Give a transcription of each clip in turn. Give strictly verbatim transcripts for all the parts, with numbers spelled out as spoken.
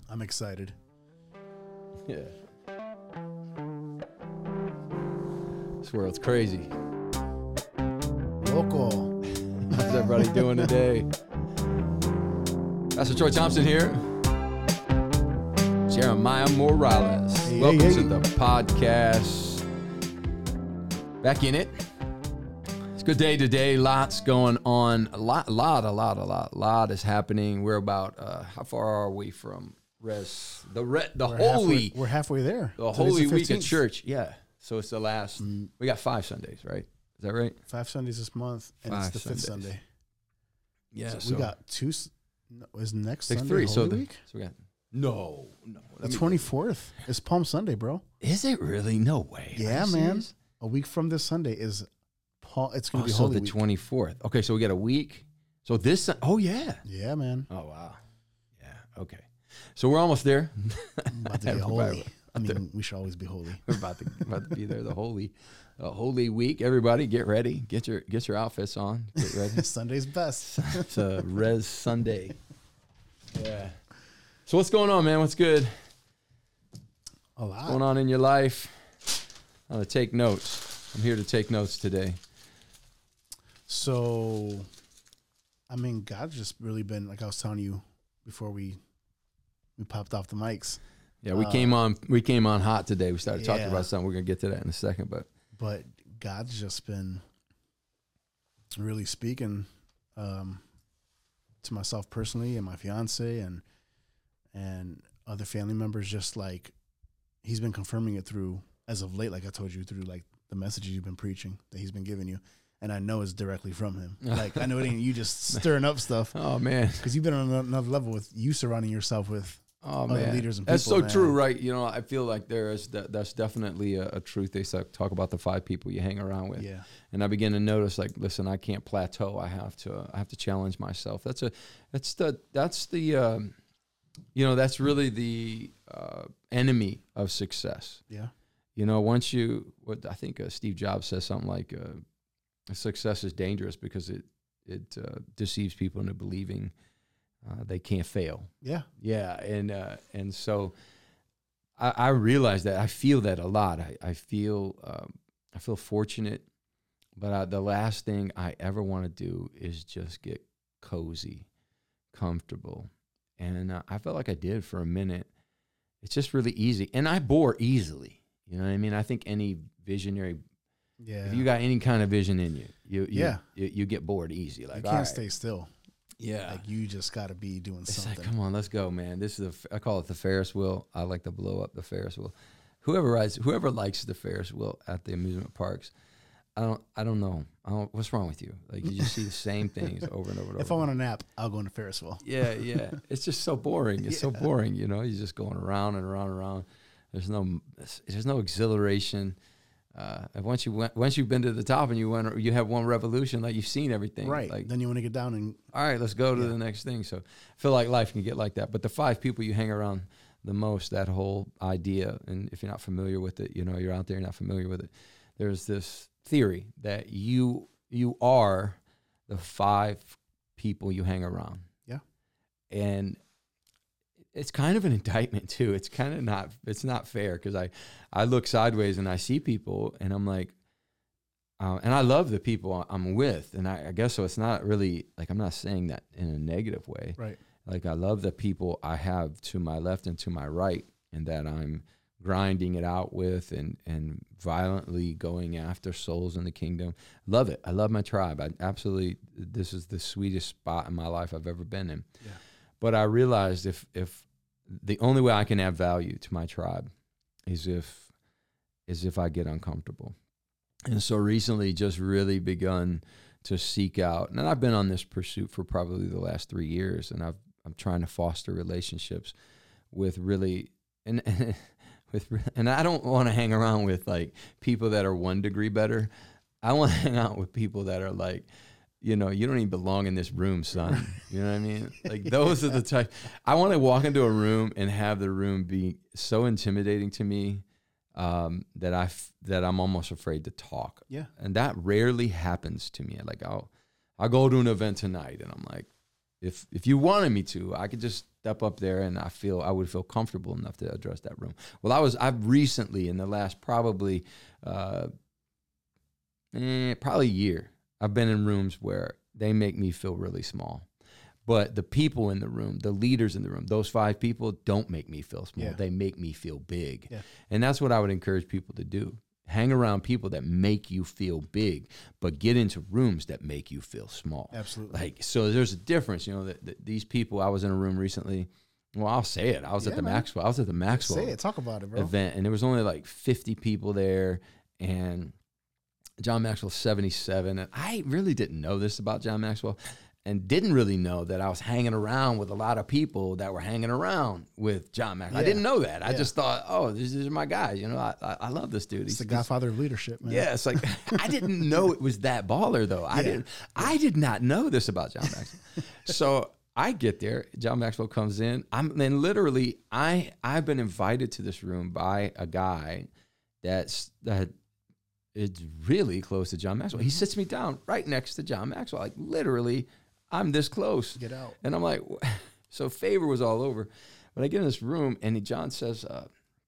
I'm excited. Yeah. This world's crazy. Local. How's everybody doing today? Pastor Troy Thompson here. Jeremiah Morales. Hey, Welcome hey, hey. to the podcast. Back in it. It's a good day today. Lots going on. A lot, a lot, a lot, a lot, a lot is happening. We're about, uh, how far are we from Res? The re, the We're holy, halfway, we're halfway there. the Today's holy the week at fifteenth. church. Yeah. So it's the last, Mm. we got five Sundays, right? Is that right? Five Sundays this month, and Five it's the fifth Sundays. Sunday. Yeah. So we got two. s- No, is next like Sunday three. Holy So, the, Week? so we got, no, no. The let me- twenty-fourth. It's Palm Sunday, bro. Is it really? No way. Are Yeah, you man. serious? A week from this Sunday is Paul. It's gonna Oh, be so Holy the Week. twenty-fourth. Okay, so we got a week. So this, Sun- oh yeah. Yeah, man. Oh wow. Yeah. Okay. So we're almost there. I'm about to be We're holy. about- I mean, we should always be holy. We're about to about to be there. The holy, uh, holy week. Everybody, get ready. Get your get your outfits on. Get ready. Sunday's best. It's a Res Sunday. Yeah. So what's going on, man? What's good? A What's lot. going on in your life? I'm gonna take notes. I'm here to take notes today. So, I mean, God's just really been, like I was telling you before we we popped off the mics, Yeah, we Uh, came on we came on hot today. We started talking yeah. about something. We're gonna get to that in a second, but but God's just been really speaking um, to myself personally and my fiance and and other family members. Just like He's been confirming it through, as of late, like I told you, through like the messages you've been preaching that He's been giving you, and I know it's directly from Him. Like I know it ain't you just stirring up stuff, oh man. because you've been on another level with you surrounding yourself with Oh other man, leaders and that's people, so man. true, right? You know, I feel like there is that, that's definitely a, a truth. They say- talk about the five people you hang around with, yeah, and I begin to notice, like, listen, I can't plateau. I have to, I have to challenge myself. That's a, that's the, that's the, um, you know, that's really the uh, enemy of success. yeah, You know, once you, what I think uh, Steve Jobs says something like, uh, success is dangerous because it it uh, deceives people into believing uh, they can't fail. yeah, Yeah, and uh, and so I, I realize that I feel that a lot. I I feel um, I feel fortunate, but I, the last thing I ever want to do is just get cozy, comfortable, and uh, I felt like I did for a minute. It's just really easy, and I bore easily. You know what I mean? I think any visionary, yeah. if you got any kind of vision in you, you, you Yeah. you, you get bored easy. Like you all can't right. stay still. Yeah, Like you just got to be doing it's something. like, come on, let's go, man. This is a f I call it the Ferris wheel. I like to blow up the Ferris wheel. Whoever rides, whoever likes the Ferris wheel at the amusement parks, I don't, I don't know. I don't, what's wrong with you? Like you just see the same things over and over and over. If I want a nap, I'll go into Ferris wheel. Yeah, yeah. It's just so boring. It's so Yeah. boring. You know, you're just going around and around and around. There's no, there's no exhilaration. Uh, and once you went, once you've been to the top and you went, you have one revolution, like you've seen everything. Right. Like, Then you want to get down and all right, let's go to Yeah. the next thing. So I feel like life can get like that. But the five people you hang around the most, that whole idea, and if you're not familiar with it, you know, you're out there, you're not familiar with it. There's this theory that you you are the five people you hang around. Yeah. And it's kind of an indictment too. It's kind of not, it's not fair because I, I look sideways and I see people and I'm like, uh, and I love the people I'm with. And I, I guess so it's not really like, I'm not saying that in a negative way. right. Like I love the people I have to my left and to my right and that I'm grinding it out with and, and violently going after souls in the kingdom. Love it. I love my tribe. I absolutely, this is the sweetest spot in my life I've ever been in. Yeah. But I realized if if the only way I can add value to my tribe is if is if I get uncomfortable. And so recently just really begun to seek out, and I've been on this pursuit for probably the last three years, and I've I'm trying to foster relationships with really and, and with and I don't want to hang around with like people that are one degree better. I want to hang out with people that are like, you know, you don't even belong in this room, son. You know what I mean? Like those are the type. I want to walk into a room and have the room be so intimidating to me um, that I f- that I'm almost afraid to talk. Yeah. And that rarely happens to me. Like I'll I'll go to an event tonight and I'm like, if if you wanted me to, I could just step up there and I feel I would feel comfortable enough to address that room. Well, I was I've recently in the last probably uh, eh, probably a year, I've been in rooms where they make me feel really small. But the people in the room, the leaders in the room, those five people don't make me feel small. Yeah. They make me feel big. Yeah. And that's what I would encourage people to do. Hang around people that make you feel big, but get into rooms that make you feel small. Absolutely. Like, so there's a difference, you know, that, that these people, I was in a room recently. Well, I'll say it. I was yeah, at the man. Maxwell. I was at the Maxwell. Say it. Talk about it, bro. Event, and there was only like fifty people there, and John Maxwell's seventy-seven, and I really didn't know this about John Maxwell. And didn't really know that I was hanging around with a lot of people that were hanging around with John Maxwell. Yeah. I didn't know that. I yeah. just thought, oh, these, these are my guys. You know, I, I, I love this dude. He's He's the godfather of leadership, man. Yeah, it's like, I didn't know it was that baller, though. I, yeah. didn't, I did not know this about John Maxwell. So I get there. John Maxwell comes in. I'm then literally, I, I've been invited to this room by a guy that's that is really close to John Maxwell. He sits me down right next to John Maxwell, like literally. I'm this close. Get out. And I'm like, so favor was all over. But I get in this room, and he, John says, uh,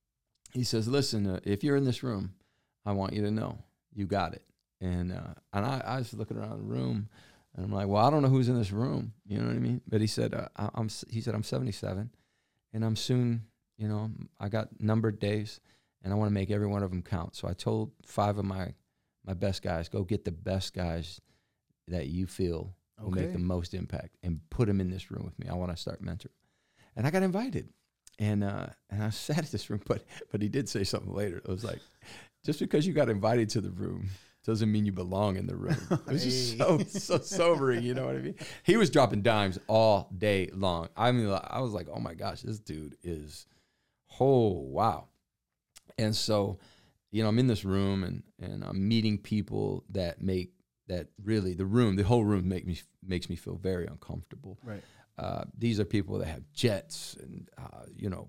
he says, listen, uh, if you're in this room, I want you to know you got it. And uh, and I, I was looking around the room, and I'm like, well, I don't know who's in this room. You know what I mean? But he said, uh, I, I'm. He said, I'm seventy-seven, and I'm soon, you know, I got numbered days, and I want to make every one of them count. So I told five of my my best guys, go get the best guys that you feel will okay. make the most impact, and put them in this room with me. I want to start mentoring. And I got invited. And uh, and I sat in this room, but but he did say something later. It was like, just because you got invited to the room doesn't mean you belong in the room. It was just so, so sobering, you know what I mean? He was dropping dimes all day long. I mean, I was like, oh my gosh, this dude is, oh, wow. And so, you know, I'm in this room, and, and I'm meeting people that make, that really, the room, the whole room make me makes me feel very uncomfortable. Right. Uh, these are people that have jets, and uh, you know,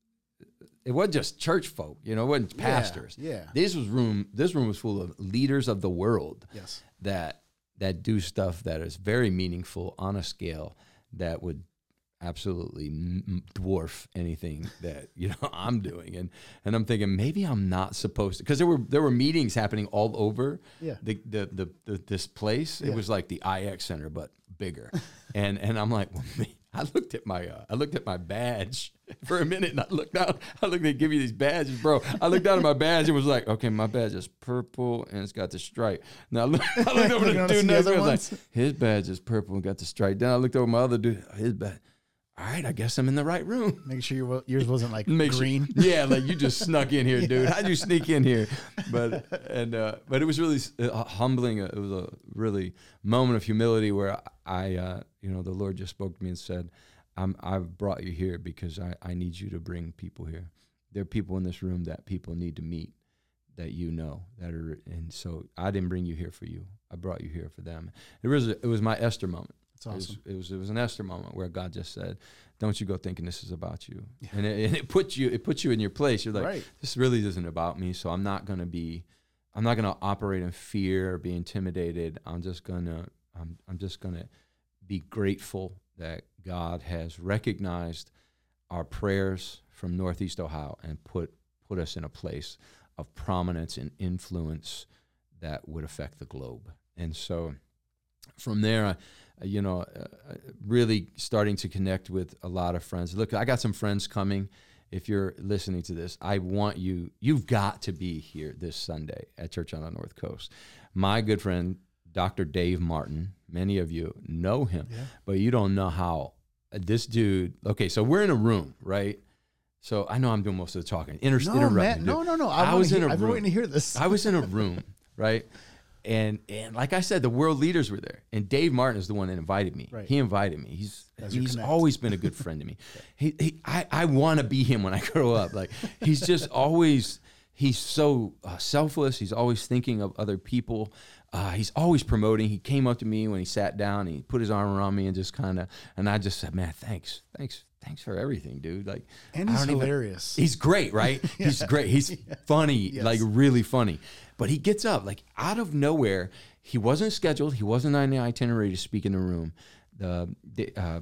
it wasn't just church folk. You know, it wasn't pastors. Yeah, yeah. This was room. This room was full of leaders of the world. Yes. That that do stuff that is very meaningful on a scale that would absolutely m- dwarf anything that, you know, I'm doing. And and I'm thinking, maybe I'm not supposed to, because there were there were meetings happening all over yeah. the, the, the the this place. Yeah. It was like the I X Center, but bigger. and and I'm like, well, me, I looked at my uh, I looked at my badge for a minute, and I looked down. I looked, they give you these badges, bro. I looked down at my badge and was like, okay, my badge is purple and it's got the stripe. Now I looked, I looked over the dude next to me. I was like, his badge is purple and got the stripe. Then I looked over my other dude, his badge. All right, I guess I'm in the right room. Make sure your, yours wasn't like Make green. Sure, yeah, like you just snuck in here, yeah. dude. How'd you sneak in here? But and uh, but it was really uh, humbling. It was a really moment of humility where I, uh, you know, the Lord just spoke to me and said, I'm, I've brought you here because I, I need you to bring people here. There are people in this room that people need to meet, that you know, that are, and so I didn't bring you here for you. I brought you here for them. It was a, it was my Esther moment. That's awesome. It was, it was it was an Esther moment where God just said, "Don't you go thinking this is about you," yeah. and it, and it puts you it puts you in your place. You're like, right. This really isn't about me, so I'm not gonna be, I'm not gonna operate in fear or be intimidated. I'm just gonna I'm I'm just gonna be grateful that God has recognized our prayers from Northeast Ohio and put put us in a place of prominence and influence that would affect the globe. And so from there, I, you know, uh, really starting to connect with a lot of friends. Look, I got some friends coming. If you're listening to this, I want you, you've got to be here this Sunday at Church on the North Coast. My good friend, Doctor Dave Martin, many of you know him, yeah. but you don't know how this dude, okay, so we're in a room, right? So I know I'm doing most of the talking. Inter- no, interrupt man, me, no, no, no. I, I was hear, in a I've room. been waiting to hear this. I was in a room, right? And and like I said, the world leaders were there, and Dave Martin is the one that invited me. Right. He invited me. He's As he's always been a good friend to me. he, he I I want to be him when I grow up. Like he's just always he's so uh, selfless. He's always thinking of other people. Uh, he's always promoting. He came up to me when he sat down. And he put his arm around me and just kind of and I just said, man, thanks, thanks. Thanks for everything, dude. Like, and he's hilarious. Even, he's great, right? yeah. He's great. He's yeah. funny, yes. like really funny. But he gets up, like out of nowhere. He wasn't scheduled. He wasn't on the itinerary to speak in the room. The, the uh,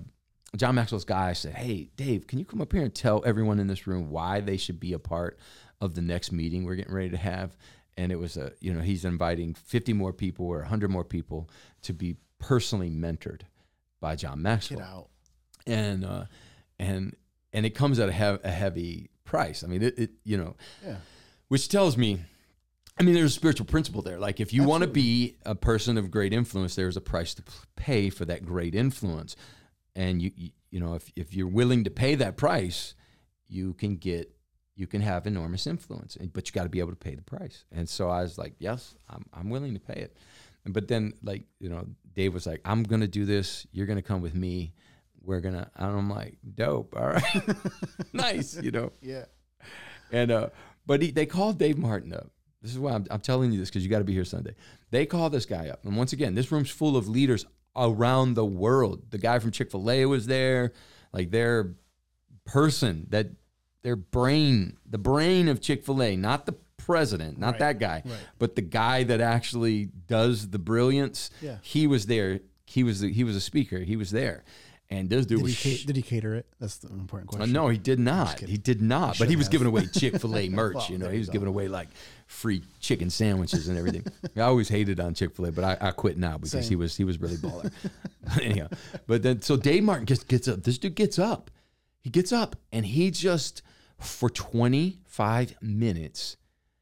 John Maxwell's guy said, hey, Dave, can you come up here and tell everyone in this room why they should be a part of the next meeting we're getting ready to have? And it was a, you know, he's inviting fifty more people or one hundred more people to be personally mentored by John Maxwell. Get out. And, uh, and, and it comes at a, hev- a heavy price. I mean, it, it you know, yeah. which tells me, I mean, there's a spiritual principle there. Like if you want to be a person of great influence, there's a price to pay for that great influence. And you, you, you know, if, if you're willing to pay that price, you can get, you can have enormous influence, but you got to be able to pay the price. And so I was like, yes, I'm, I'm willing to pay it. But then like, you know, Dave was like, I'm going to do this. You're going to come with me. We're going to, and I'm like, dope. All right. Nice. You know? Yeah. And, uh, but he, they called Dave Martin up. This is why I'm, I'm telling you this, because you got to be here Sunday. They called this guy up. And once again, this room's full of leaders around the world. The guy from Chick-fil-A was there, like their person, that their brain, the brain of Chick-fil-A, not the president, not right. that guy, right. but the guy that actually does the brilliance. Yeah. He was there. He was the, he was a speaker. He was there. And this dude did was... He ca- did he cater it? That's the important question. Uh, no, he did not. He did not. He but he was have. giving away Chick-fil-A merch, Well, you know. there He you was go. giving away, like, free chicken sandwiches and everything. I always hated on Chick-fil-A, but I, I quit now because Same. he was he was really baller. Anyhow, but then, so Dave Martin gets, gets up. This dude gets up. He gets up, and he just, for twenty-five minutes,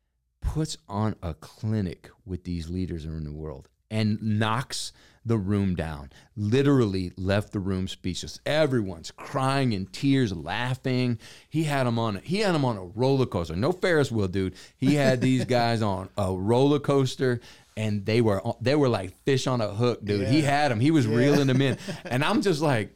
puts on a clinic with these leaders around the world and knocks the room down. Literally left the room speechless. Everyone's crying in tears, laughing. He had them on. He had them on a roller coaster. No Ferris wheel, dude. He had these guys on a roller coaster, and they were they were like fish on a hook, dude. Yeah. He had them. He was Yeah. reeling them in, and I'm just like,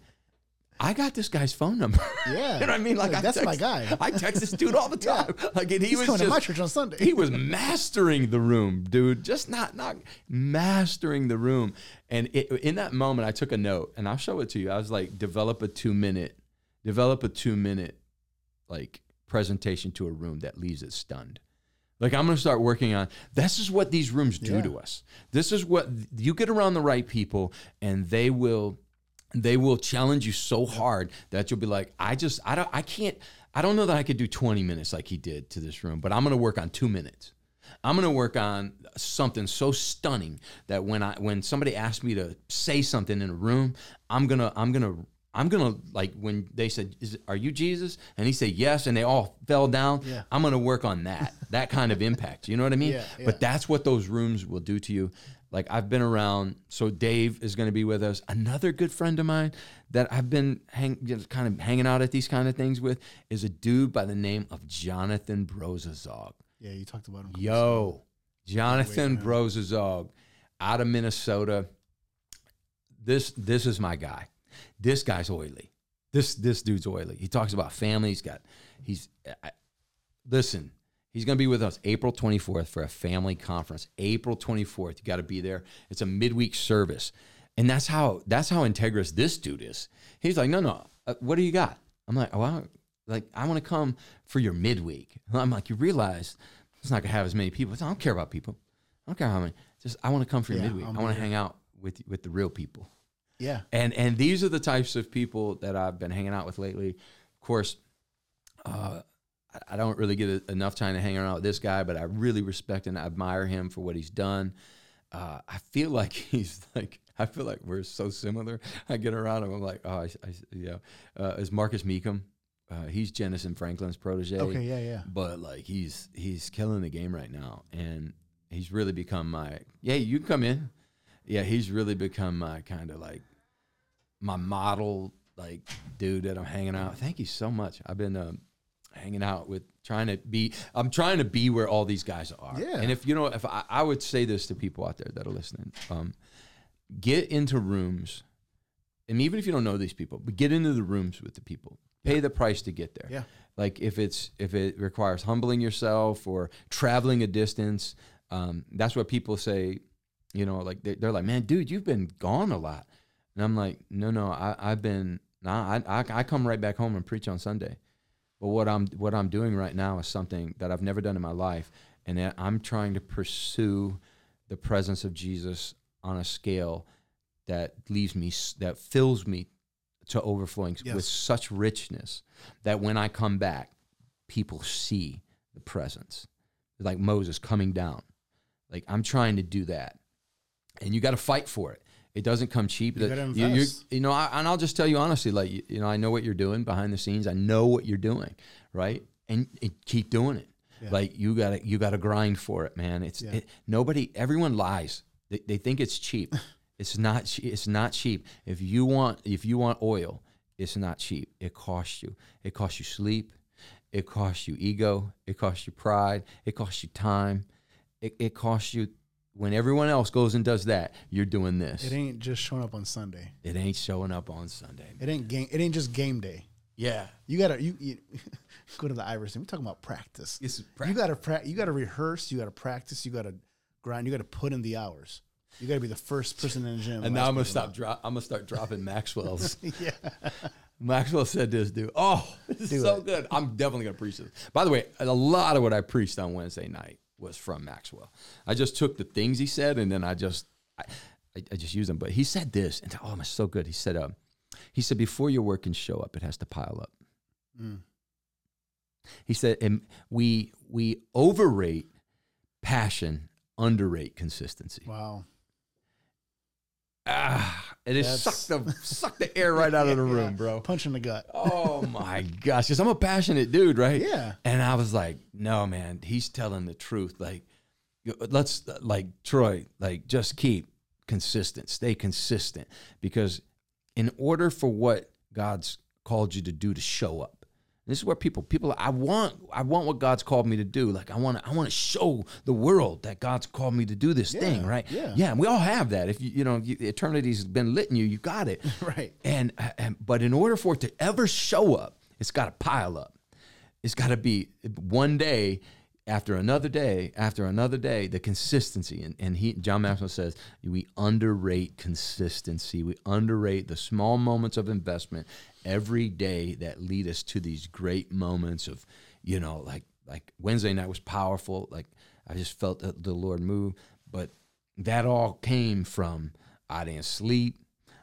I got this guy's phone number. Yeah. You know what I mean? Like, Like, I that's text, my guy. I text this dude all the time. Like, and he He's was coming just, to my church on Sunday. he was mastering the room, dude. Just not, not mastering the room. And it, in that moment, I took a note, and I'll show it to you. I was like, develop a two minute, develop a two minute, like, presentation to a room that leaves it stunned. Like, I'm going to start working on, this is what these rooms do Yeah. to us. This is what, you get around the right people, and they will, they will challenge you so hard that you'll be like, I just, I don't, I can't, I don't know that I could do twenty minutes like he did to this room, but I'm going to work on two minutes. I'm going to work on something so stunning that when I, when somebody asks me to say something in a room, I'm going to, I'm going to, I'm going to, like, when they said, Is, are you Jesus? And he said, yes. And they all fell down. Yeah. I'm going to work on that, that kind of impact. You know what I mean? Yeah, yeah. But that's what those rooms will do to you. Like, I've been around, so Dave is going to be with us. Another good friend of mine that I've been hang, just kind of hanging out at these kind of things with is a dude by the name of Jonathan Brozazog. Yeah, you talked about him. Yo, Jonathan Wait, Brozazog out of Minnesota. This this is my guy. This guy's oily. This this dude's oily. He talks about family. He's got, he's, I, listen, he's going to be with us April twenty-fourth for a family conference. April twenty-fourth. You got to be there. It's a midweek service. And that's how, that's how integrous this dude is. He's like, no, no, uh, what do you got? I'm like, oh, I, like, I want to come for your midweek. I'm like, you realize it's not going to have as many people. I don't care about people. I don't care how many. Just, I want to come for your Yeah, midweek. I'm I want to here. hang out with with the real people. Yeah. And and these are the types of people that I've been hanging out with lately. Of course, uh, I, I don't really get a, enough time to hang around with this guy, but I really respect and admire him for what he's done. Uh, I feel like he's like, I feel like we're so similar. I get around him, I'm like, oh, I, I, you know, uh, is Marcus Meekum. Uh, he's Jennison Franklin's protege. Okay, yeah, yeah. But like, he's he's killing the game right now, and he's really become my, yeah, you can come in. Yeah, he's really become my kind of like my model, like, dude that I'm hanging out. Thank you so much. I've been um, hanging out with, trying to be, I'm trying to be where all these guys are. Yeah. And if, you know, if I, I would say this to people out there that are listening, um, get into rooms, and even if you don't know these people, but get into the rooms with the people. Pay the price to get there. Yeah. Like if it's, if it requires humbling yourself or traveling a distance, um, that's what people say. You know, like they're, they're like, man, dude, you've been gone a lot. And I'm like, no, no, I, I've been, nah, I, I, I come right back home and preach on Sunday. But what I'm, what I'm doing right now is something that I've never done in my life. And I'm trying to pursue the presence of Jesus on a scale that leaves me, that fills me to overflowing Yes. with such richness that when I come back, people see the presence. Like Moses coming down. Like I'm trying to do that. And you got to fight for it. It doesn't come cheap. You gotta You, you, invest. you know, I, and I'll just tell you honestly, like, you, you know, I know what you're doing behind the scenes. I know what you're doing, right? And, and keep doing it. Yeah. Like you gotta, you gotta grind for it, man. It's Yeah. it, nobody, everyone lies. They, they think it's cheap. It's not, che- it's not cheap. If you want, if you want oil, it's not cheap. It costs you. It costs you sleep. It costs you ego. It costs you pride. It costs you time. It, it costs you, when everyone else goes and does that, you're doing this. It ain't just showing up on Sunday. It ain't showing up on Sunday. It ain't game. It ain't just game day. Yeah. You gotta you, you go to the Iverson. We're talking about practice. It's You gotta pra- You gotta rehearse. You gotta practice. You gotta grind. You gotta put in the hours. You gotta be the first person in the gym. And last now I'm gonna person stop. out. Dro- I'm gonna start dropping Maxwell's. Yeah. Maxwell said this, dude. Oh, this is Do so it. good. I'm definitely gonna preach this. By the way, a lot of what I preached on Wednesday night was from Maxwell. I just took the things he said and then I just, I, I, I just used them. But he said this, and oh, it's so good. He said, uh, he said, before your work can show up, it has to pile up. Mm. He said, and we we overrate passion, underrate consistency. Wow. Ah, it is That's- suck the suck the air right out of the room, Yeah. bro. Punch in the gut. Oh my gosh, because I'm a passionate dude, right? Yeah. And I was like, no, man, he's telling the truth. Like, you- let's like Troy, like just keep consistent, stay consistent, because in order for what God's called you to do to show up. This is where people, people, I want, I want what God's called me to do. Like I want to, I want to show the world that God's called me to do this Yeah, thing, right? yeah. yeah. And we all have that. If you, you know, you, eternity's been lit in you, you got it, Right. And, and but in order for it to ever show up, it's got to pile up. It's got to be one day after another day after another day. The consistency, and and he, John Maxwell says, we underrate consistency. We underrate the small moments of investment every day that lead us to these great moments of, you know, like like Wednesday night was powerful. Like I just felt that the Lord move, but that all came from I didn't sleep,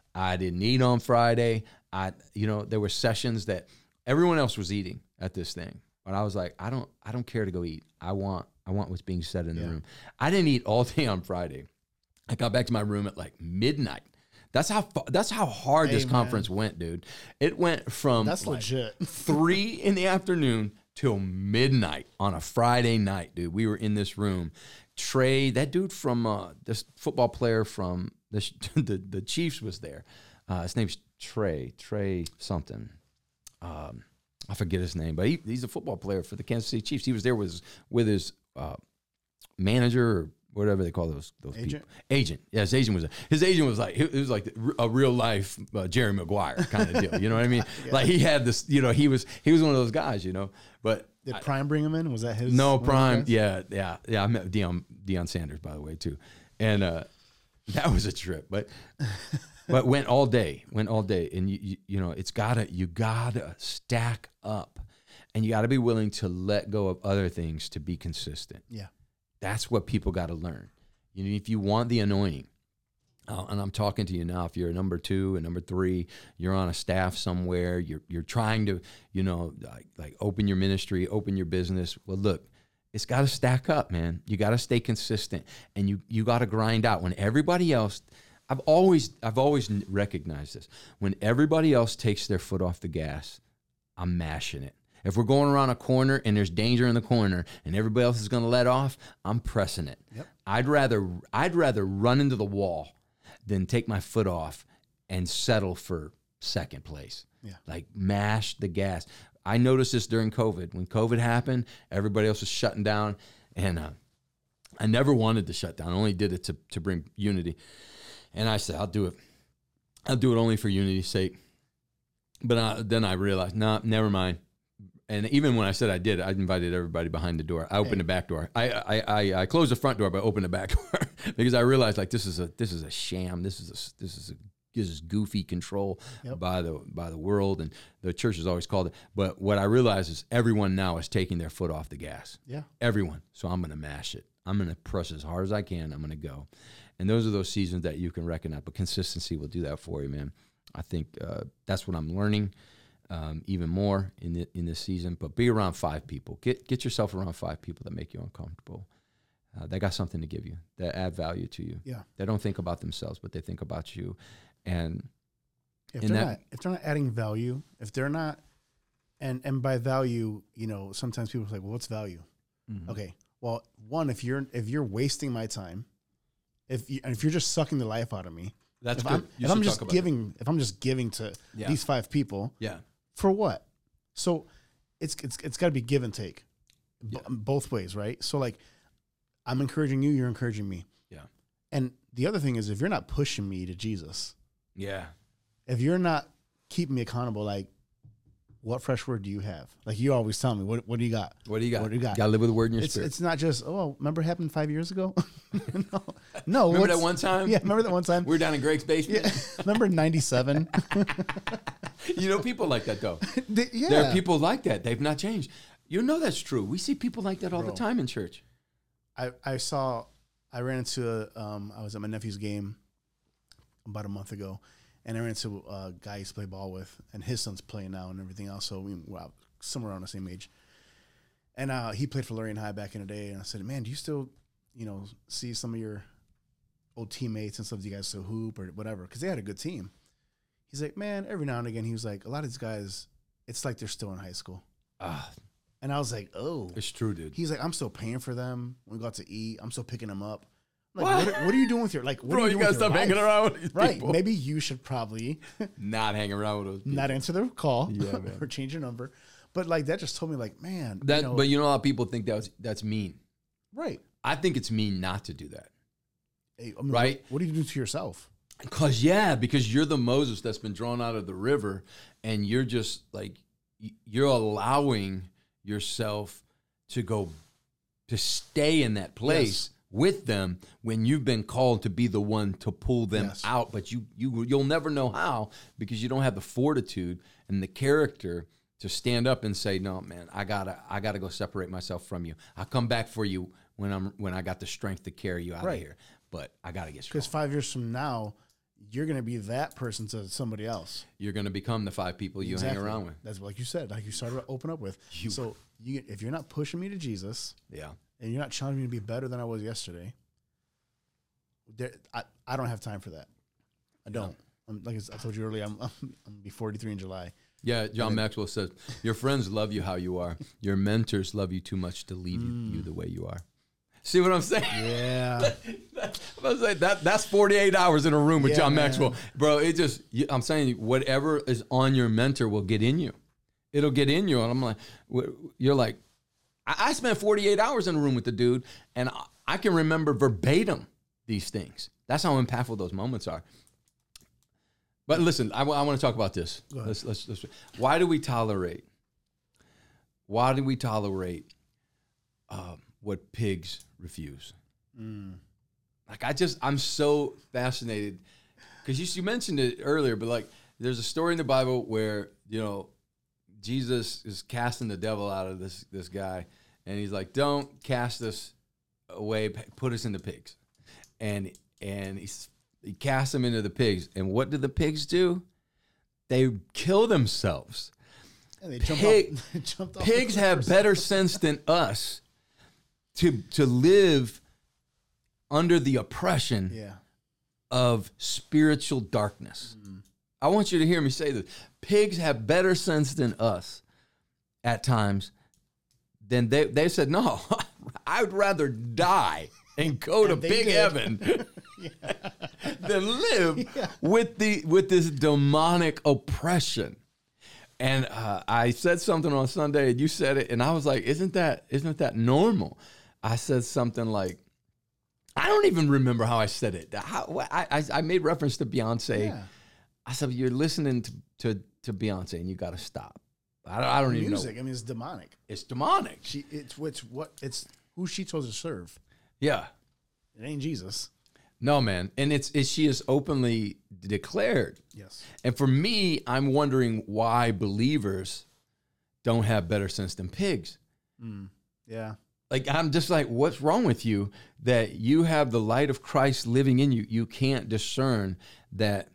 I didn't eat on Friday. I, you know, there were sessions that everyone else was eating at this thing, but I was like, I don't, I don't care to go eat. I want, I want what's being said in the Yeah. room. I didn't eat all day on Friday. I got back to my room at like midnight. That's how fa- that's how hard this Hey, conference went, dude. It went from That's like legit. three in the afternoon till midnight on a Friday night, dude. We were in this room. Trey, that dude from uh, this football player from the the, the Chiefs was there. Uh, his name's Trey, Trey something. Um, I forget his name, but he, he's a football player for the Kansas City Chiefs. He was there with his, with his uh, manager or whatever they call those those Agent? people. Agent, yeah, his agent was his agent was like it was like a real life uh, Jerry Maguire kind of deal. You know what I mean? Yeah. Like he had this, you know, he was he was one of those guys, you know. But Did I- Prime bring him in? Was that his? no one of his Prime, guys? yeah, yeah, yeah. I met Deion Deion Sanders, by the way, too, and uh, that was a trip. But but went all day, went all day, and you you, you know it's gotta you gotta stack up, and you gotta be willing to let go of other things to be consistent. Yeah. That's what people got to learn. You know, if you want the anointing, uh, and I'm talking to you now, if you're a number two and number three, you're on a staff somewhere, you're you're trying to, you know, like, like open your ministry, open your business. Well, look, it's got to stack up, man. You got to stay consistent, and you you got to grind out when everybody else. I've always I've always recognized this. When everybody else takes their foot off the gas, I'm mashing it. If we're going around a corner and there's danger in the corner and everybody else is going to let off, I'm pressing it. Yep. I'd rather I'd rather run into the wall than take my foot off and settle for second place. Yeah. Like mash the gas. I noticed this during COVID. When COVID happened, everybody else was shutting down, and uh, I never wanted to shut down. I only did it to to bring unity. And I said, I'll do it. I'll do it only for unity's sake. But I, then I realized, nah, never mind. And even when I said I did, I invited everybody behind the door. I opened Hey. the back door. I, I I I closed the front door, but opened the back door because I realized like this is a this is a sham. This is a this is a this is goofy control Yep. by the by the world, and the church has always called it. But what I realize is everyone now is taking their foot off the gas. Yeah. Everyone. So I'm going to mash it. I'm going to press as hard as I can. I'm going to go. And those are those seasons that you can recognize. But consistency will do that for you, man. I think uh, that's what I'm learning um, even more in the, in this season. But be around five people. Get get yourself around five people that make you uncomfortable. Uh, they got something to give you, that add value to you. Yeah. They don't think about themselves, but they think about you. And if and they're that, not if they're not adding value, if they're not, and and by value, you know, sometimes people are like, well, what's value? mm-hmm. Okay, well, one, if you're if you're wasting my time, if you, and if you're just sucking the life out of me, that's if good. I'm, if I'm just giving, that. if I'm just giving to yeah. these five people, yeah, for what? So it's it's it's got to be give and take, yeah. B- both ways, right? So like, I'm encouraging you, you're encouraging me, yeah. And the other thing is, if you're not pushing me to Jesus, yeah, if you're not keeping me accountable, like, what fresh word do you have? Like you always tell me, what what do you got? What do you got? What do you got? You gotta live with the word in your It's spirit. it's not just, oh, remember it happened five years ago? no, no. Remember what's- that one time? Yeah, remember that one time? We were down in Greg's basement. Yeah, remember ninety-seven? You know, people like that though. The- yeah, There are people like that. They've not changed. You know that's true. We see people like that all Bro. the time in church. I I saw, I ran into a, um, I was at my nephew's game about a month ago, and I ran into a guy I used to play ball with, and his son's playing now and everything else. So we were out somewhere around the same age. And uh, he played for Lorraine High back in the day. And I said, man, do you still, you know, see some of your old teammates and stuff? Do you guys still hoop or whatever? Because they had a good team. He's like, man, every now and again, he was like, a lot of these guys, it's like they're still in high school. Ah, And I was like, oh. it's true, dude. He's like, I'm still paying for them. When we go out to eat, I'm still picking them up. I'm What? like, what? what are you doing with your, like, what Bro, are you you doing gotta with your stop hanging life? around with these Right. people. Maybe you should probably Not hanging around with those people. not answer their call Yeah, man. or change your number. But like, that just told me like, man. That, you know, but you know, a lot of people think that's that's mean. right. I think it's mean not to do that. Hey, I mean, Right. What, what do you do to yourself? Cause yeah, because you're the Moses that's been drawn out of the river, and you're just like y- you're allowing yourself to go to stay in that place Yes. with them when you've been called to be the one to pull them Yes. out, but you you you'll never know how because you don't have the fortitude and the character to stand up and say, no, man, I gotta I gotta go separate myself from you. I'll come back for you when I'm when I got the strength to carry you out Right. of here. But I gotta get strong. Because five years from now, you're going to be that person to somebody else. You're gonna become the five people you Exactly. hang around with. That's like you said, like you started to open up with. You- so you, if you're not pushing me to Jesus Yeah. and you're not challenging me to be better than I was yesterday, there, I, I don't have time for that. I don't. I'm, like I told you earlier, I'm, I'm, I'm gonna be forty-three in July. Yeah, John Maxwell says, your friends love you how you are. Your mentors love you too much to leave you, you the way you are. See what I'm saying? Yeah. I was like, that, that's forty-eight hours in a room with Yeah, John man. Maxwell. Bro, it just, you- I'm saying whatever is on your mentor will get in you. It'll get in you. And I'm like, wh- you're like, I, I spent forty-eight hours in a room with the dude, and I, I can remember verbatim these things. That's how impactful those moments are. But listen, I, want to talk about this. Go ahead. Let's, let's, let's, why do we tolerate? Why do we tolerate um, what pigs refuse? Mm. Like I just, I'm so fascinated because you, you mentioned it earlier, but like there's a story in the Bible where you know Jesus is casting the devil out of this this guy, and he's like, "Don't cast us away, put us in the pigs," and and he's. He casts them into the pigs. And what do the pigs do? They kill themselves. And they jump Pig- off, they jumped off Pigs the have cliff. better sense than us to, to live under the oppression Yeah. of spiritual darkness. I want you to hear me say this. Pigs have better sense than us at times. Then they, they said, no, I would rather die and go to And they pig did. heaven than live with the with this demonic oppression. And uh, I said something on Sunday, and you said it, and I was like, "Isn't that isn't that normal?" I said something like, "I don't even remember how I said it. How, I, I I made reference to Beyonce. Yeah. I said, "You're listening to to, to Beyonce, and you got to stop." I don't, I don't even know. Music. I mean, it's demonic. It's demonic. She. It's which what it's who she chose to serve. Yeah. It ain't Jesus. No, man. And it's, it's she is openly declared. Yes. And for me, I'm wondering why believers don't have better sense than pigs. Mm. Yeah. Like, I'm just like, what's wrong with you that you have the light of Christ living in you? You can't discern that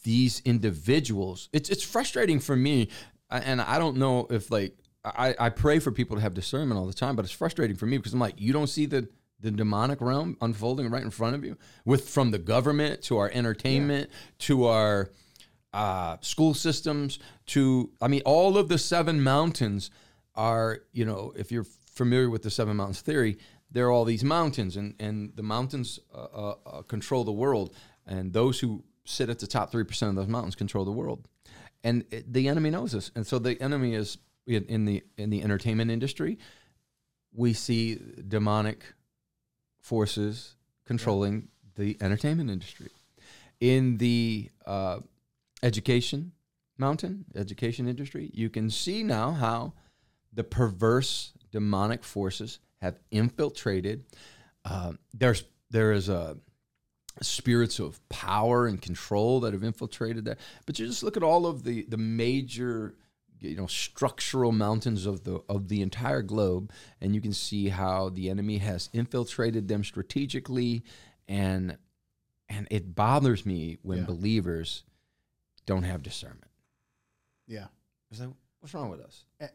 these individuals, it's it's frustrating for me, and I don't know if like I, I pray for people to have discernment all the time, but it's frustrating for me because I'm like, you don't see the the demonic realm unfolding right in front of you, with from the government to our entertainment yeah. to our uh, school systems to, I mean, all of the seven mountains are, you know, if you're familiar with the seven mountains theory, there are all these mountains, and, and the mountains uh, uh, control the world, and those who sit at the top three percent of those mountains control the world. And it, the enemy knows this. And so the enemy is in, in the in the entertainment industry, we see demonic forces controlling yeah. the entertainment industry. In the uh, education mountain, education industry, you can see now how the perverse demonic forces have infiltrated. Uh, there's there is a spirits of power and control that have infiltrated that. But you just look at all of the the major, you know, structural mountains of the of the entire globe, and you can see how the enemy has infiltrated them strategically, and and it bothers me when yeah. believers don't have discernment. Yeah, it's like, what's wrong with us? Uh,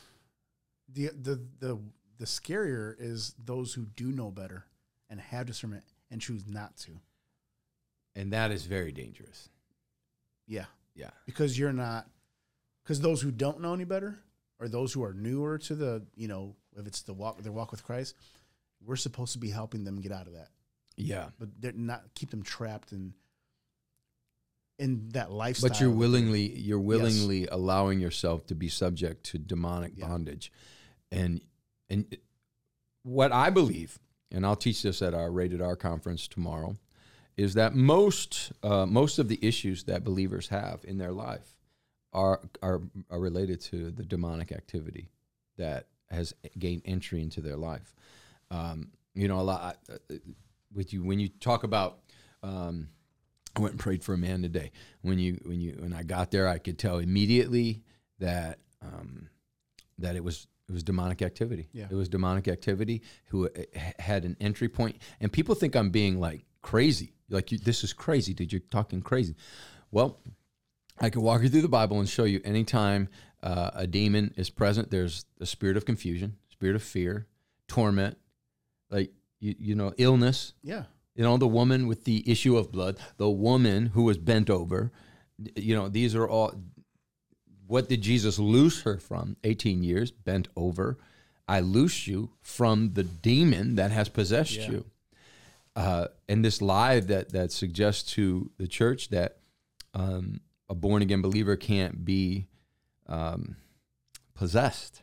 the the the the scarier is those who do know better and have discernment and choose not to. And that is very dangerous. Yeah. Yeah. Because you're not, because those who don't know any better, or those who are newer to the, you know, if it's the walk, their walk with Christ, we're supposed to be helping them get out of that. Yeah. But they're not, keep them trapped in, in that lifestyle. But you're willingly, you're willingly yes. allowing yourself to be subject to demonic yeah. bondage. And, and what I believe, and I'll teach this at our Rated R conference tomorrow, is that most uh, most of the issues that believers have in their life are, are are related to the demonic activity that has gained entry into their life. Um, you know, a lot uh, with you when you talk about. Um, I went and prayed for a man today. When you when you when I got there, I could tell immediately that um, that it was. It was demonic activity. Yeah. It was demonic activity who had an entry point. And people think I'm being like crazy. Like, you, this is crazy, dude. You're talking crazy. Well, I can walk you through the Bible and show you anytime uh, a demon is present, there's a spirit of confusion, spirit of fear, torment, like, you, you know, illness. Yeah. You know, the woman with the issue of blood, the woman who was bent over, you know, these are all... What did Jesus loose her from? eighteen years, bent over. I loose you from the demon that has possessed yeah. you. Uh, and this lie that that suggests to the church that um, a born-again believer can't be um, possessed.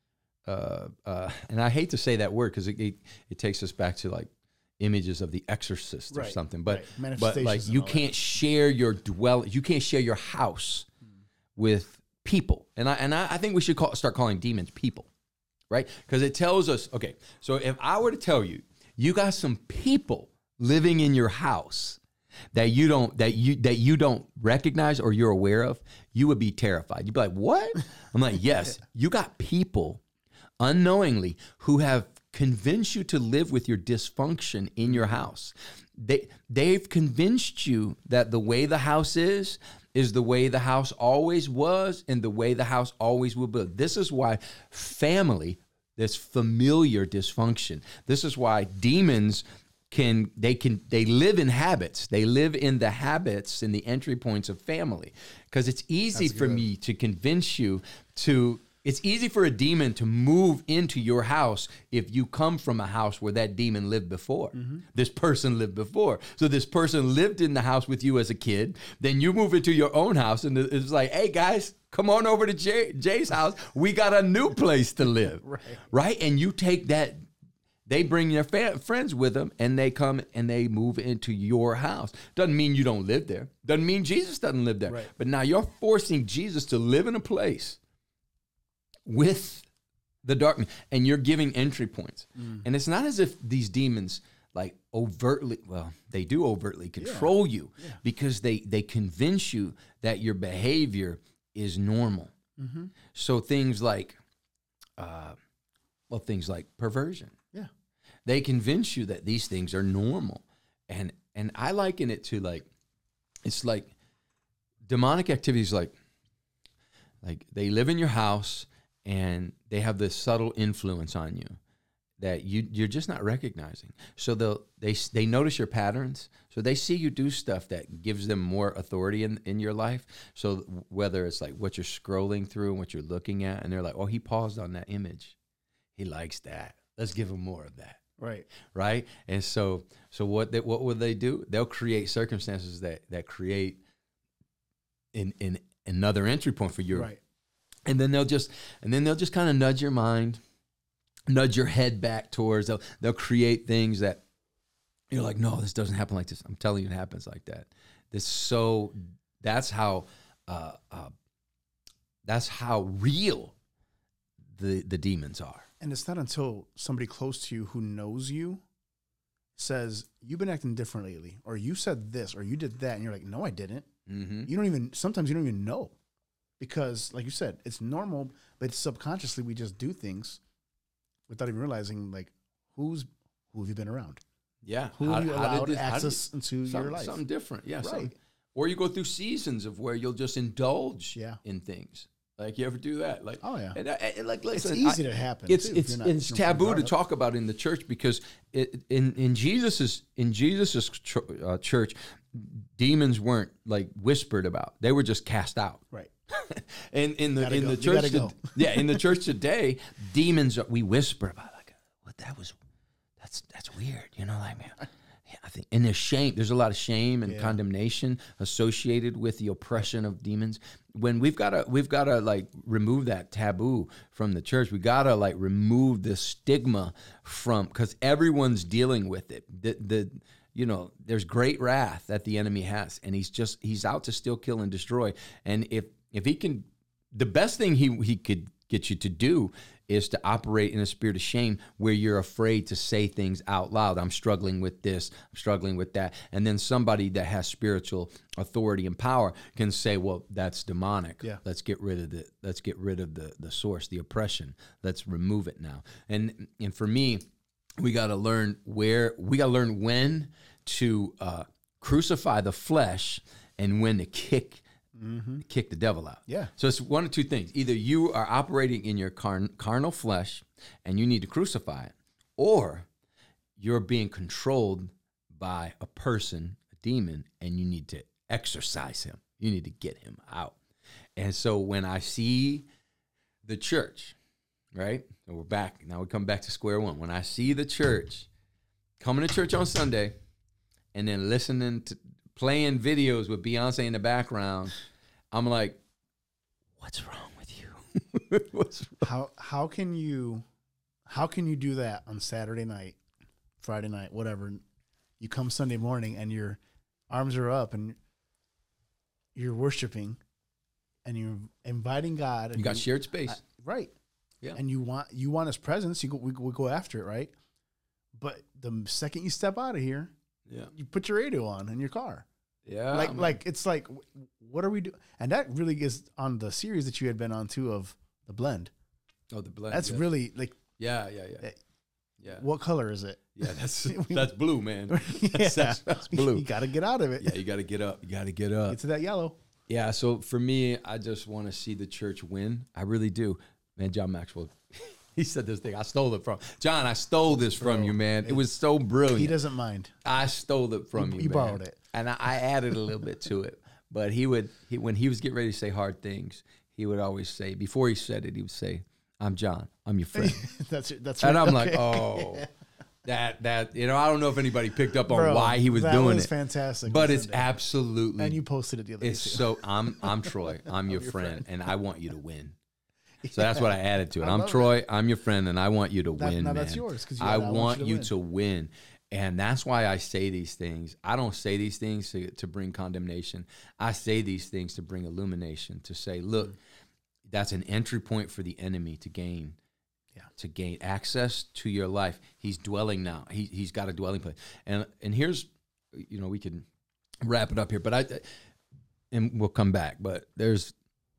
Uh, uh, and I hate to say that word because it, it, it takes us back to like images of The Exorcist right. or something. But, right. but like you can't that. share your dwell, you can't share your house hmm. with people. And I and I, I think we should call, start calling demons people, right? Because it tells us, okay, so if I were to tell you, you got some people living in your house that you don't that you that you don't recognize or you're aware of, you would be terrified. You'd be like, what? I'm like, yes, you got people unknowingly who have convinced you to live with your dysfunction in your house. They they've convinced you that the way the house is is the way the house always was and the way the house always will be. This is why family, this familiar dysfunction, this is why demons can, they can, they live in habits. They live in the habits and the entry points of family. Because it's easy That's for good. me to convince you to, it's easy for a demon to move into your house if you come from a house where that demon lived before. Mm-hmm. This person lived before. So this person lived in the house with you as a kid. Then you move into your own house and it's like, hey guys, come on over to Jay, Jay's house. We got a new place to live. right. right. And you take that, they bring their fa- friends with them and they come and they move into your house. Doesn't mean you don't live there. Doesn't mean Jesus doesn't live there. Right. But now you're forcing Jesus to live in a place with the darkness, and you're giving entry points. Mm. And it's not as if these demons like overtly, well, they do overtly control yeah. you yeah. because they, they convince you that your behavior is normal. Mm-hmm. So things like, uh, well, things like perversion. Yeah. They convince you that these things are normal. And, and I liken it to like, it's like, demonic activities like like they live in your house and they have this subtle influence on you that you you're just not recognizing. So they'll they they notice your patterns. So they see you do stuff that gives them more authority in, in your life. So whether it's like what you're scrolling through and what you're looking at, and they're like, oh, he paused on that image. He likes that. Let's give him more of that. Right. Right. And so so what they, what will they do? They'll create circumstances that that create in in another entry point for you. Right. And then they'll just and then they'll just kind of nudge your mind, nudge your head back towards, they'll, they'll create things that you're like, no, this doesn't happen like this. I'm telling you, it happens like that. This so that's how uh, uh, that's how real the the demons are. And it's not until somebody close to you who knows you says, you've been acting different lately, or you said this, or you did that, and you're like, no, I didn't. Mm-hmm. You don't even, sometimes you don't even know. Because, like you said, it's normal, but subconsciously we just do things without even realizing, like, who's who have you been around? Yeah. Who How- have you how did allowed this- how did access into Some- your life? Something different. Yeah. Right. Something. Or you go through seasons of where you'll just indulge Yeah. in things. Like, you ever do that? Like, Oh, yeah. And, I, and like, It's listen, easy I- to happen. It's too, if it's you're not- it's you know, taboo from to guard up. talk about in the church because it, in in Jesus's in Jesus's ch- uh, church, demons weren't like whispered about; they were just cast out. Right. and in the Gotta in go. the You church, gotta to- go. yeah, in the church today, demons are, we whisper about like, what that was, that's that's weird, you know, like man. Yeah, I think, and there's shame. There's a lot of shame and Yeah. condemnation associated with the oppression of demons. When we've got to, we've got to like remove that taboo from the church. We got to like remove the stigma from, because everyone's dealing with it. The, the, you know, there's great wrath that the enemy has, and he's just he's out to steal, kill, and destroy. And if if he can, the best thing he he could get you to do is to operate in a spirit of shame where you're afraid to say things out loud. I'm struggling with this, I'm struggling with that. And then somebody that has spiritual authority and power can say, well, that's demonic. Yeah. Let's get rid of the let's get rid of the the source, the oppression. Let's remove it now. And and for me, we got to learn where we got to learn when to uh, crucify the flesh and when to kick Mm-hmm. kick the devil out. Yeah. So it's one of two things. Either you are operating in your carn- carnal flesh and you need to crucify it, or you're being controlled by a person, a demon, and you need to exorcise him. You need to get him out. And so when I see the church, right? So we're back. Now we come back to square one. When I see the church coming to church on Sunday and then listening to playing videos with Beyonce in the background, I'm like, what's wrong with you? What's wrong? How how can you how can you do that on Saturday night, Friday night, whatever? You come Sunday morning and your arms are up and you're worshiping and you're inviting God. And You got shared space. I- right. Yeah. And you want you want His presence. You go we, we go after it, right? But the second you step out of here, Yeah. you put your radio on in your car. Yeah. like I'm like it's like, what are we doing? And that really is on the series that you had been on too of the blend. oh, the blend. That's yeah. really like, Yeah, yeah, yeah. Eh, Yeah. what color is it? Yeah, that's that's blue, man. yeah, That's, that's, that's blue. You got to get out of it. Yeah, you got to get up. You got to get up. Get to that yellow. Yeah, so for me, I just want to see the church win. I really do. Man, John Maxwell, he said this thing. I stole it from John. I stole this from Bro, you, man. It was it's- so brilliant. He doesn't mind. I stole it from You- you. you man. borrowed it. and I, I added a little bit to it. But he would, he, when he was getting ready to say hard things, he would always say, before he said it, he would say, "I'm John. I'm your friend." that's that's. And right. I'm like, Okay. oh, that that you know, I don't know if anybody picked up on Bro, why he was that doing was it, fantastic. but You it's said that. absolutely. And you posted it the other It's day. too. so I'm I'm Troy. I'm your, your friend, friend. and I want you to win. So that's what I added to it. I I'm love Troy. I'm your friend, and I want you to That- win, now man. that's yours, 'cause you I got- I want, want you to you win. to win, and that's why I say these things. I don't say these things to, to bring condemnation. I say these things to bring illumination. To say, look, that's an entry point for the enemy to gain. Yeah. To gain access to your life. He's dwelling now. He he's got a dwelling place. And and here's, you know, we can wrap it up here, but I and we'll come back. But there's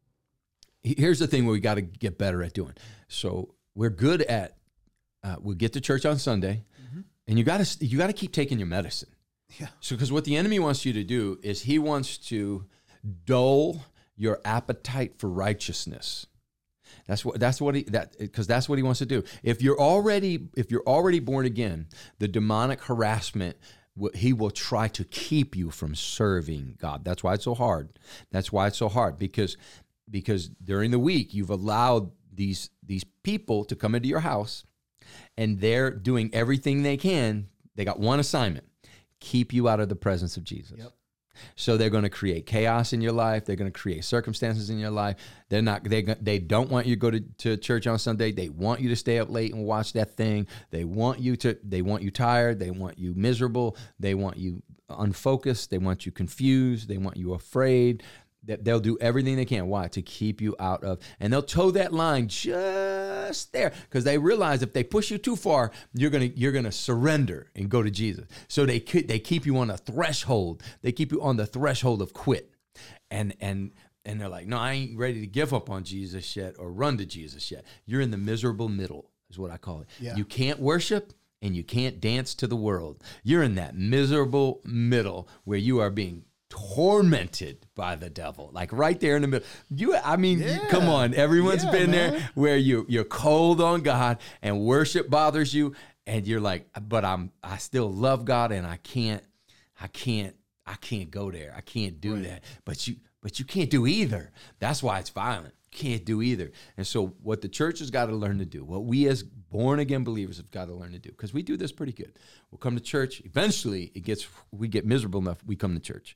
here's the thing where we got to get better at doing. So we're good at uh, we get to church on Sunday, Mhm. and you got to you got to keep taking your medicine. Yeah. So because what the enemy wants you to do is he wants to dull your appetite for righteousness. That's what that's what he that because that's what he wants to do. If you're already if you're already born again, the demonic harassment, he will try to keep you from serving God. That's why it's so hard. That's why it's so hard because because during the week you've allowed these these people to come into your house, and they're doing everything they can. They got one assignment: keep you out of the presence of Jesus. Yep. So they're going to create chaos in your life. They're going to create circumstances in your life. They're not. They they don't want you to go to, to church on Sunday. They want you to stay up late and watch that thing. They want you to. They want you tired. They want you miserable. They want you unfocused. They want you confused. They want you afraid. That they'll do everything they can. Why? To keep you out of, and they'll toe that line just there because they realize if they push you too far, you're gonna you're gonna surrender and go to Jesus. So they they keep you on a threshold. They keep you on the threshold of quit, and and and they're like, no, I ain't ready to give up on Jesus yet or run to Jesus yet. You're in the miserable middle, is what I call it. Yeah. You can't worship and you can't dance to the world. You're in that miserable middle where you are being tormented by the devil, like right there in the middle. You, I mean, Yeah. you, come on, everyone's Yeah, been man. there where you you're cold on God and worship bothers you, and you're like, but I'm I still love God, and I can't, I can't, I can't go there. I can't do Right. that. But you, but you can't do either. That's why it's violent. Can't do either. And so, what the church has got to learn to do, what we as born again believers have got to learn to do, because we do this pretty good. We'll come to church. Eventually, it gets we get miserable enough. We come to church.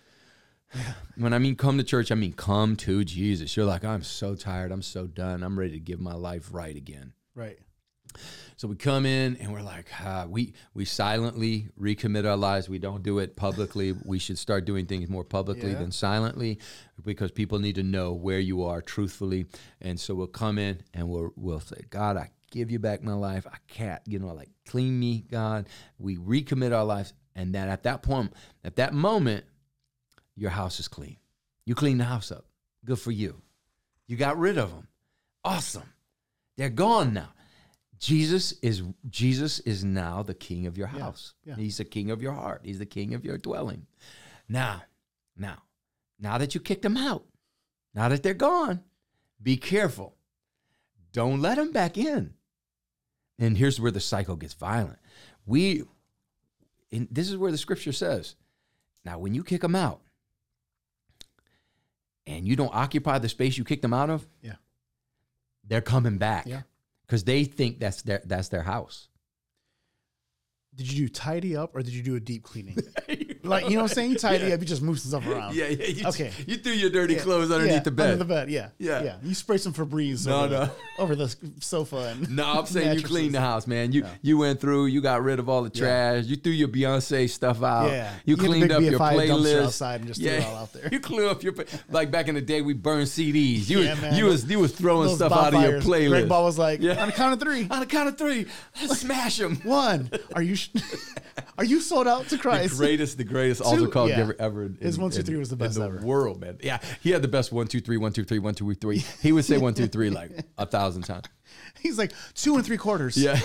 When I mean come to church, I mean come to Jesus. You're like, I'm so tired. I'm so done. I'm ready to give my life right again. Right. So we come in and we're like, ah, we we silently recommit our lives. We don't do it publicly. We should start doing things more publicly Yeah. than silently, because people need to know where you are truthfully. And so we'll come in and we'll we'll say, God, I give you back my life. I can't, you know, like clean me, God. We recommit our lives, and then at that point, at that moment, your house is clean. You clean the house up. Good for you. You got rid of them. Awesome. They're gone now. Jesus is Jesus is now the king of your Yeah, house. yeah. He's the king of your heart. He's the king of your dwelling. Now, now, now that you kicked them out, now that they're gone, be careful. Don't let them back in. And here's where the cycle gets violent. We, and this is where the scripture says, now when you kick them out, and you don't occupy the space you kicked them out of, Yeah. they're coming back. Yeah. Because they think that's their that's their house. Did you do tidy up or did you do a deep cleaning? Like, you know what I'm saying? You tidy Yeah. up, you just move some stuff around. Yeah, yeah. You, Okay. You threw your dirty Yeah, clothes underneath yeah, the bed. Under the bed, yeah. Yeah. Yeah. You spray some Febreze No, over, no. The, over the sofa. And No, I'm saying you mattresses. cleaned the house, man. You Yeah. you went through, you got rid of all the Yeah. trash. You threw your Beyonce stuff out. Yeah. You, You had a cleaned big up your B F I dumpster playlist outside and just threw it all out there. You cleaned up your like back in the day we burned C Ds. You Yeah, was, man. you was you was throwing Those stuff out of your bonfires. playlist. Greg Ball was like, Yeah. on the count of three. On the count of three, let's smash them. One. Are you sh- are you sold out to The Christ? greatest, the greatest altar Two- call yeah. giver ever. In, His one, two, in- three was the best in the ever. world, man. Yeah, he had the best one, two, three, one, two, three, one, two, three. He would say one, two, three like a thousand times. He's like two and three quarters. Yeah.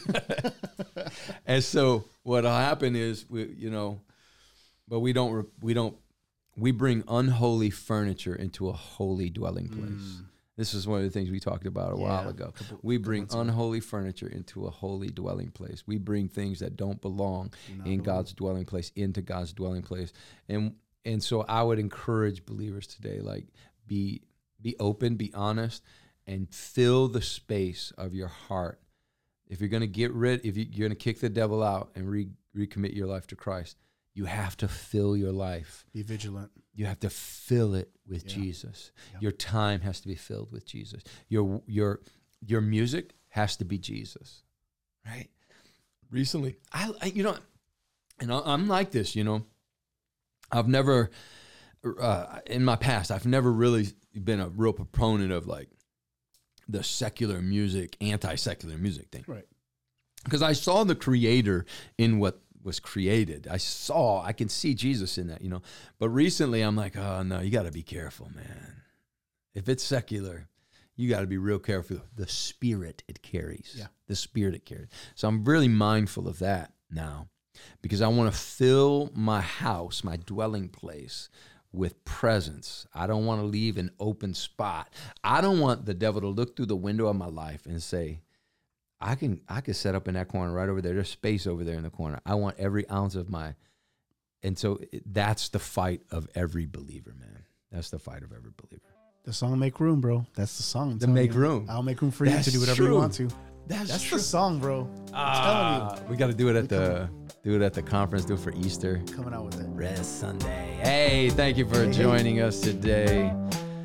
And so what'll happen is we, you know, but we don't re- we don't we bring unholy furniture into a holy dwelling place. This is one of the things we talked about a while Yeah, ago. couple- we couple bring months ago. unholy furniture into a holy dwelling place. We bring things that don't belong Not in belong. God's dwelling place into God's dwelling place. And and so I would encourage believers today, like be be open, be honest, and fill the space of your heart. If you're going to get rid, if you, you're going to kick the devil out and re, recommit your life to Christ, you have to fill your life. Be vigilant. You have to fill it with Yeah. Jesus. Yeah. Your time has to be filled with Jesus. Your your your music has to be Jesus, right? Recently, I, I you know, and I- I'm like this, you know. I've never, uh, in my past, I've never really been a real proponent of like the secular music, anti-secular music thing. Right. Because I saw the creator in what was created. I saw, I can see Jesus in that, you know. But recently I'm like, oh no, you got to be careful, man. If it's secular, you got to be real careful. The spirit it carries. Yeah. The spirit it carries. So I'm really mindful of that now, because I want to fill my house, my dwelling place, with presence. I don't want to leave an open spot. I don't want the devil to look through the window of my life and say, I can I can set up in that corner right over there. There's space over there in the corner. I want every ounce of my, and so that's the fight of every believer, man. That's the fight of every believer. The song Make Room, bro. That's the song. I'm The telling Make you. Room. I'll make room for That's you to do whatever true. you want to. That's, That's true. the song, bro. Ah, I'm we got to do it at the do it at the conference. Do it for Easter. telling you. Coming out with it. Rest Sunday. Hey, thank you for Hey, joining us today.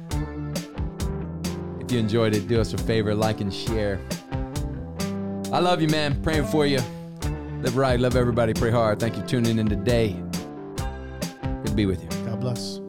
If you enjoyed it, do us a favor, like and share. I love you, man. Praying for you. Live right. Love everybody. Pray hard. Thank you for tuning in today. Good to be with you. God bless.